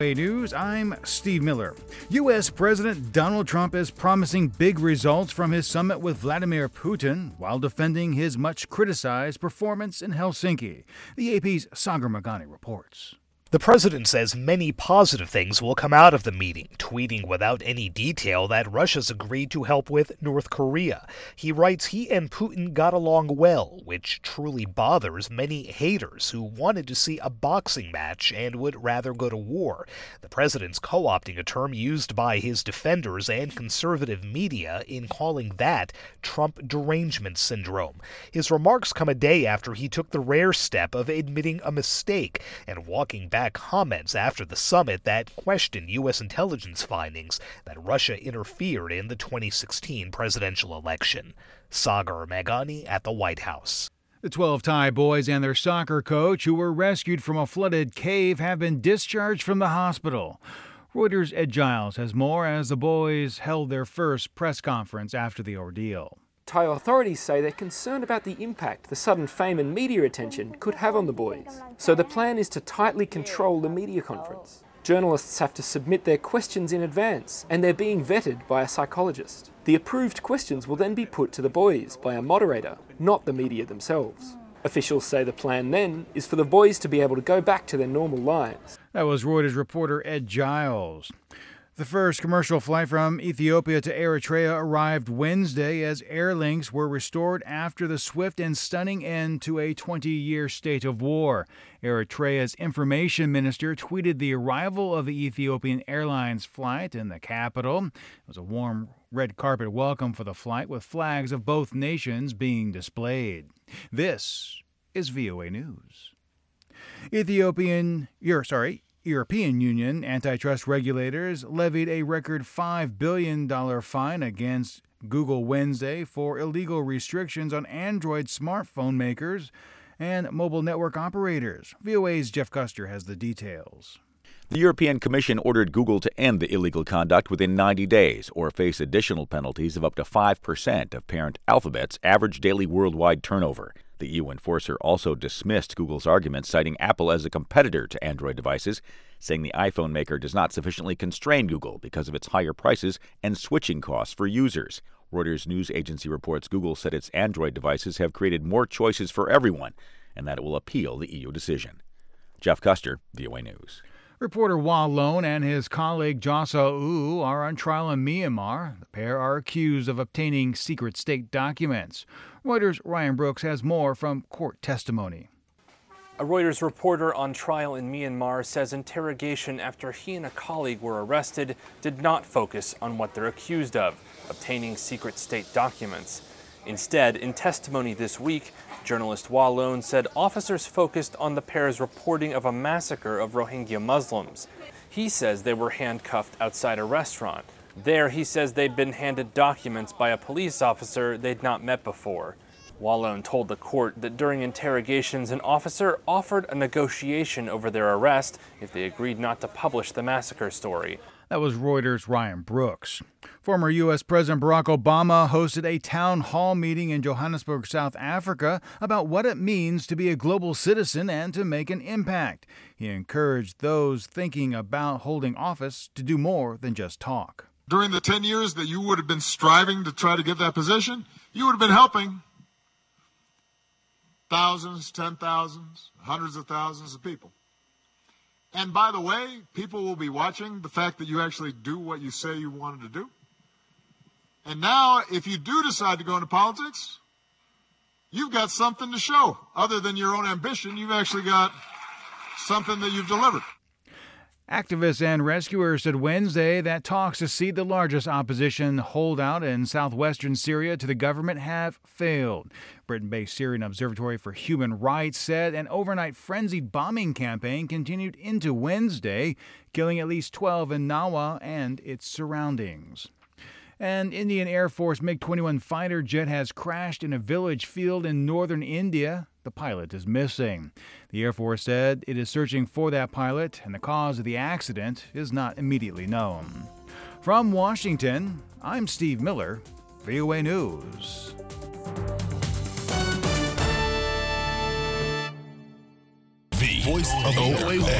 News, I'm Steve Miller. U.S. President Donald Trump is promising big results from his summit with Vladimir Putin while defending his much criticized performance in Helsinki. The AP's Sagar Meghani reports. The president says many positive things will come out of the meeting, tweeting without any detail that Russia's agreed to help with North Korea. He writes he and Putin got along well, which truly bothers many haters who wanted to see a boxing match and would rather go to war. The president's co-opting a term used by his defenders and conservative media in calling that Trump derangement syndrome. His remarks come a day after he took the rare step of admitting a mistake and walking back comments after the summit that questioned U.S. intelligence findings that Russia interfered in the 2016 presidential election. Sagar Meghani at the White House. The 12 Thai boys and their soccer coach, who were rescued from a flooded cave, have been discharged from the hospital. Reuters' Ed Giles has more as the boys held their first press conference after the ordeal. Thai authorities say they're concerned about the impact the sudden fame and media attention could have on the boys. So the plan is to tightly control the media conference. Journalists have to submit their questions in advance, and they're being vetted by a psychologist. The approved questions will then be put to the boys by a moderator, not the media themselves. Officials say the plan then is for the boys to be able to go back to their normal lives. That was Reuters reporter Ed Giles. The first commercial flight from Ethiopia to Eritrea arrived Wednesday as air links were restored after the swift and stunning end to a 20-year state of war. Eritrea's information minister tweeted the arrival of the Ethiopian Airlines flight in the capital. It was a warm red carpet welcome for the flight with flags of both nations being displayed. This is VOA News. European Union antitrust regulators levied a record $5 billion fine against Google Wednesday for illegal restrictions on Android smartphone makers and mobile network operators. VOA's Jeff Custer has the details. The European Commission ordered Google to end the illegal conduct within 90 days or face additional penalties of up to 5% of parent Alphabet's average daily worldwide turnover. The EU enforcer also dismissed Google's argument, citing Apple as a competitor to Android devices, saying the iPhone maker does not sufficiently constrain Google because of its higher prices and switching costs for users. Reuters news agency reports Google said its Android devices have created more choices for everyone and that it will appeal the EU decision. Jeff Custer, VOA News. Reporter Wa Lone and his colleague Josa Wu are on trial in Myanmar. The pair are accused of obtaining secret state documents. Reuters' Ryan Brooks has more from court testimony. A Reuters reporter on trial in Myanmar says interrogation after he and a colleague were arrested did not focus on what they're accused of, obtaining secret state documents. Instead, in testimony this week, journalist Wa Lone said officers focused on the pair's reporting of a massacre of Rohingya Muslims. He says they were handcuffed outside a restaurant. There, he says they'd been handed documents by a police officer they'd not met before. Wa Lone told the court that during interrogations, an officer offered a negotiation over their arrest if they agreed not to publish the massacre story. That was Reuters' Ryan Brooks. Former U.S. President Barack Obama hosted a town hall meeting in Johannesburg, South Africa, about what it means to be a global citizen and to make an impact. He encouraged those thinking about holding office to do more than just talk. During the 10 years that you would have been striving to try to get that position, you would have been helping thousands, 10,000s, hundreds of thousands of people. And by the way, people will be watching the fact that you actually do what you say you wanted to do. And now, if you do decide to go into politics, you've got something to show. Other than your own ambition, you've actually got something that you've delivered. Activists and rescuers said Wednesday that talks to seat the largest opposition holdout in southwestern Syria to the government have failed. Britain-based Syrian Observatory for Human Rights said an overnight frenzied bombing campaign continued into Wednesday, killing at least 12 in Nawa and its surroundings. An Indian Air Force MiG-21 fighter jet has crashed in a village field in northern India. The pilot is missing. The Air Force said it is searching for that pilot, and the cause of the accident is not immediately known. From Washington, I'm Steve Miller, VOA News. The voice of OA.